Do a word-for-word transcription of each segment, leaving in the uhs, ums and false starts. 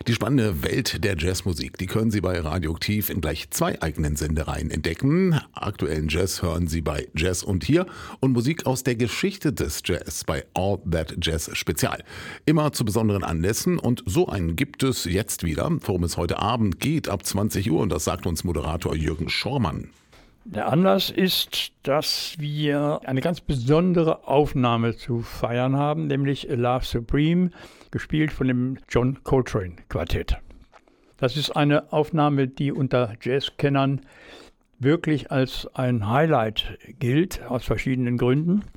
Die spannende Welt der Jazzmusik, die können Sie bei Radioaktiv in gleich zwei eigenen Sendereien entdecken. Aktuellen Jazz hören Sie bei Jazz und Hier und Musik aus der Geschichte des Jazz bei All That Jazz Spezial. Immer zu besonderen Anlässen und so einen gibt es jetzt wieder, worum es heute Abend geht ab zwanzig Uhr und das sagt uns Moderator Jürgen Schormann. Der Anlass ist, dass wir eine ganz besondere Aufnahme zu feiern haben, nämlich Love Supreme, gespielt von dem John Coltrane Quartett. Das ist eine Aufnahme, die unter Jazzkennern wirklich als ein Highlight gilt, aus verschiedenen Gründen.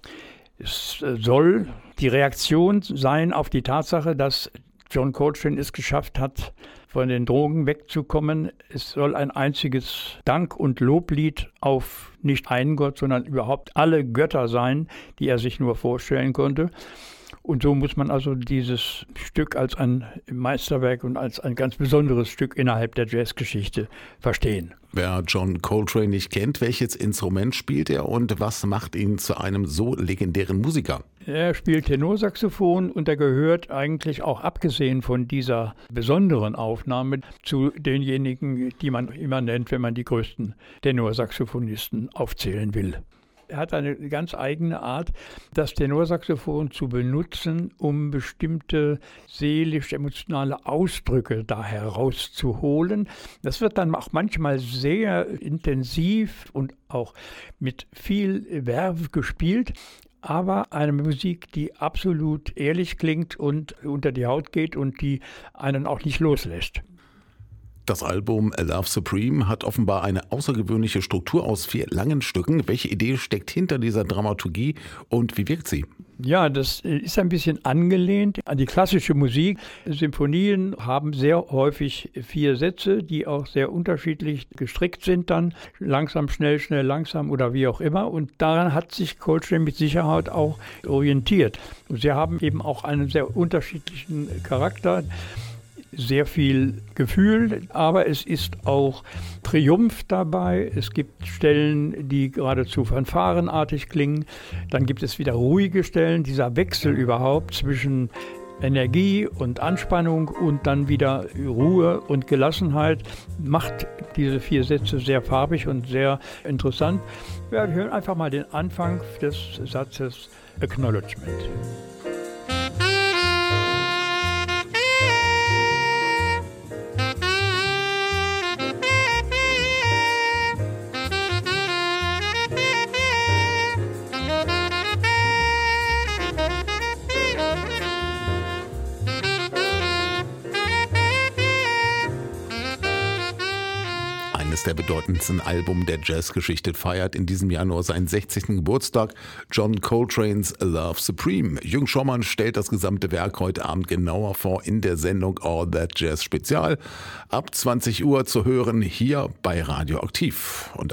Es soll die Reaktion sein auf die Tatsache, dass John Coltrane es geschafft hat, von den Drogen wegzukommen. Es soll ein einziges Dank- und Loblied auf nicht einen Gott, sondern überhaupt alle Götter sein, die er sich nur vorstellen konnte. Und so muss man also dieses Stück als ein Meisterwerk und als ein ganz besonderes Stück innerhalb der Jazzgeschichte verstehen. Wer John Coltrane nicht kennt, welches Instrument spielt er und was macht ihn zu einem so legendären Musiker? Er spielt Tenorsaxophon und er gehört eigentlich auch, abgesehen von dieser besonderen Aufnahme, zu denjenigen, die man immer nennt, wenn man die größten Tenorsaxophonisten aufzählen will. Er hat eine ganz eigene Art, das Tenorsaxophon zu benutzen, um bestimmte seelisch-emotionale Ausdrücke da herauszuholen. Das wird dann auch manchmal sehr intensiv und auch mit viel Verve gespielt. Aber eine Musik, die absolut ehrlich klingt und unter die Haut geht und die einen auch nicht loslässt. Das Album Love Supreme hat offenbar eine außergewöhnliche Struktur aus vier langen Stücken. Welche Idee steckt hinter dieser Dramaturgie und wie wirkt sie? Ja, das ist ein bisschen angelehnt an die klassische Musik. Symphonien haben sehr häufig vier Sätze, die auch sehr unterschiedlich gestrickt sind dann. Langsam, schnell, schnell, langsam oder wie auch immer. Und daran hat sich Coltrane mit Sicherheit auch orientiert. Und sie haben eben auch einen sehr unterschiedlichen Charakter. Sehr viel Gefühl, aber es ist auch Triumph dabei. Es gibt Stellen, die geradezu fanfarenartig klingen. Dann gibt es wieder ruhige Stellen. Dieser Wechsel überhaupt zwischen Energie und Anspannung und dann wieder Ruhe und Gelassenheit macht diese vier Sätze sehr farbig und sehr interessant. Ja, wir hören einfach mal den Anfang des Satzes Acknowledgement. Eines der bedeutendsten Alben der Jazzgeschichte feiert in diesem Januar seinen sechzigsten Geburtstag. John Coltranes Love Supreme. Jürgen Schormann stellt das gesamte Werk heute Abend genauer vor in der Sendung All That Jazz Spezial. Ab zwanzig Uhr zu hören hier bei Radioaktiv. Und